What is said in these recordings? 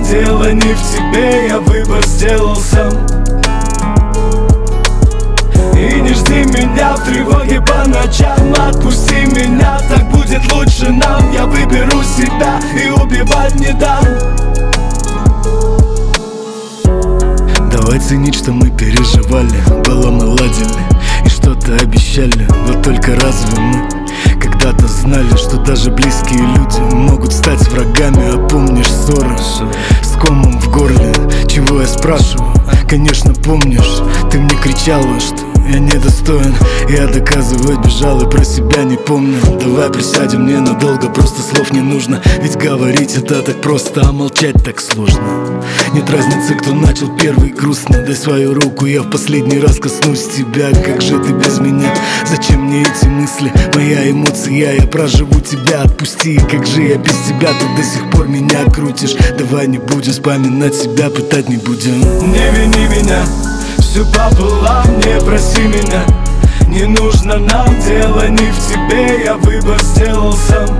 дело не в тебе, я выбор сделал сам. И не жди меня в тревоге по ночам. Отпусти меня, так будет лучше нам. Я выберу себя и убивать не дам. Давай ценить, что мы переживали, было мы ладили и что-то обещали. Вот только разве мы когда-то знали, что даже близкие люди могут стать врагами? А помнишь ссоры с комом в горле? Чего я спрашиваю? Конечно помнишь, ты мне кричала, что я недостоин. Я доказывать бежал и про себя не помню. Давай присядем ненадолго, просто слов не нужно. Ведь говорить это так просто, а молчать так сложно. Нет разницы, кто начал первый, грустно. Дай свою руку, я в последний раз коснусь тебя. Как же ты без меня? Зачем мне эти мысли? Моя эмоция, я проживу тебя. Отпусти, как же я без тебя? Ты до сих пор меня крутишь. Давай не будем вспоминать себя, пытать не будем. Не вини меня, все пополам, не проси меня. Не нужно нам, дело не в тебе, я выбор сделал сам.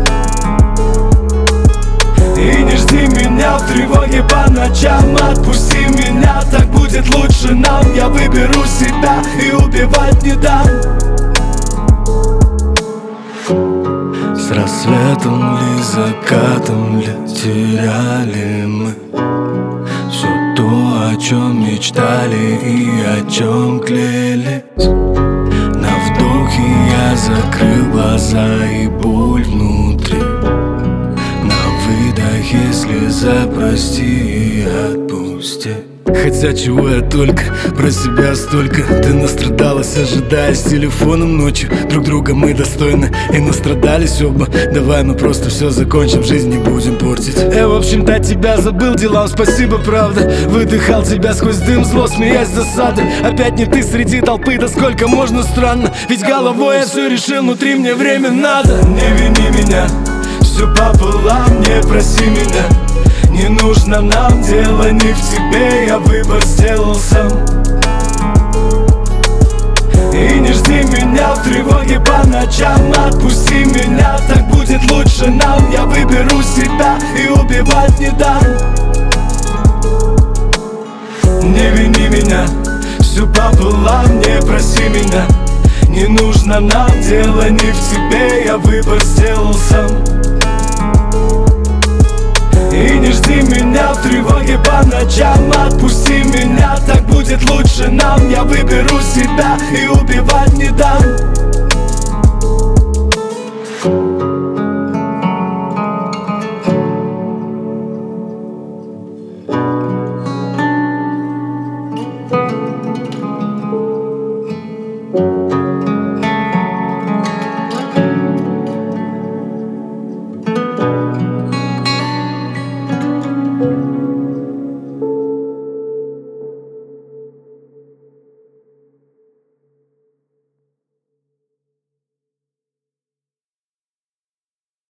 И не жди меня в тревоге по ночам. Отпусти меня, так будет лучше нам. Я выберу себя и убивать не дам. С рассветом ли, закатом ли теряли мы все то, о чем мечтали и о чем клялись. На вдохе я закрыл глаза и боль внутри. На выдохе слеза, прости и отпусти. Хотя чего я только, про себя столько. Ты настрадалась, ожидая с телефоном ночью. Друг друга мы достойны и настрадались оба. Давай мы просто все закончим, жизнь не будем портить. Я, в общем-то, тебя забыл, делам спасибо, правда. Выдыхал тебя сквозь дым, зло, смеясь с досады. Опять не ты среди толпы, да сколько можно, странно. Ведь головой я все решил, внутри мне время надо. Не вини меня, все пополам, не проси меня. Не нужно нам, дело не в тебе, я выбор сделал сам. И не жди меня в тревоге по ночам. Отпусти меня, так будет лучше нам. Я выберу себя и убивать не дам. Не вини меня, все пополам, не проси меня. Не нужно нам, дело не в тебе, я выбор сделал сам. И не жди меня в тревоге по ночам. Отпусти меня, так будет лучше нам. Я выберу себя и убивать не дам.